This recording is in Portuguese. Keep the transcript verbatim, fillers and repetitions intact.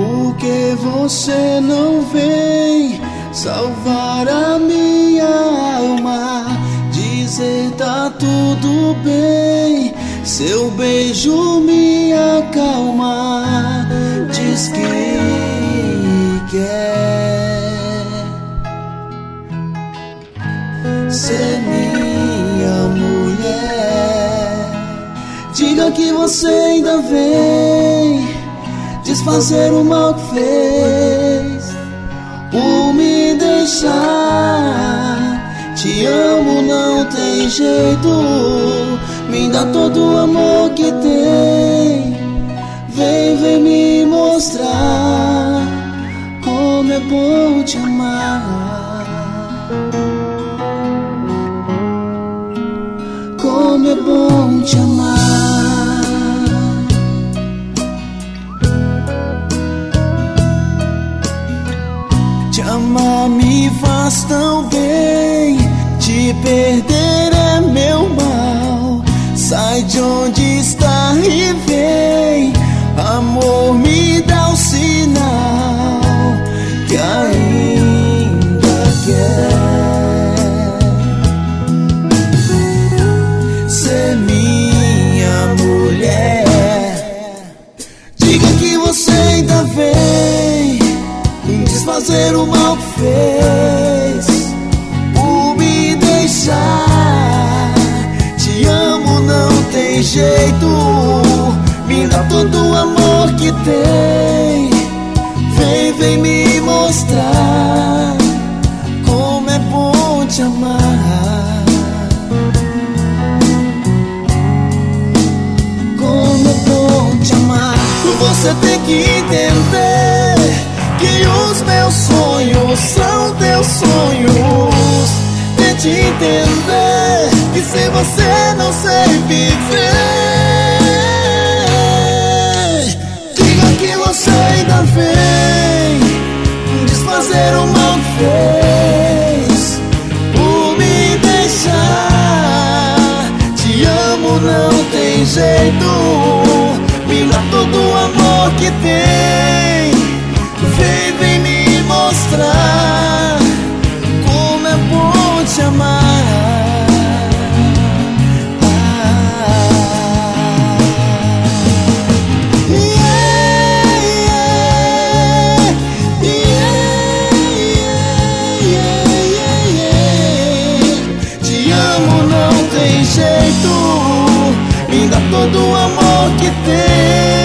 Por que você não vem salvar a minha alma? Dizer tá tudo bem, seu beijo me acalma. Diz que quer ser minha mulher. Diga que você ainda vem desfazer o mal que fez por me deixar. Te amo, não tem jeito, me dá todo o amor que tem. Vem, vem me mostrar como é bom te amar, como é bom te amar. Te amar me faz tão bem, te perder é meu mal. Sai de onde está e vem, amor, me dá um sinal que ainda quer ser minha mulher. Diga que você ainda vem desfazer o mal que fez por me deixar. Te amo, não tem jeito, me dá todo o amor que tem. Vem, vem me mostrar como é bom te amar, como é bom te amar. Você tem que entender que os meus sonhos são teus sonhos. Tente entender que sem você não sei viver. Diga que você ainda vem desfazer o mal que fez por me deixar. Te amo, não tem jeito, me dá todo o amor que tem. Vem, vem me mostrar como é bom te amar. Yeah, yeah, yeah, yeah, yeah. Te amo, não tem jeito, me dá todo o amor que tem.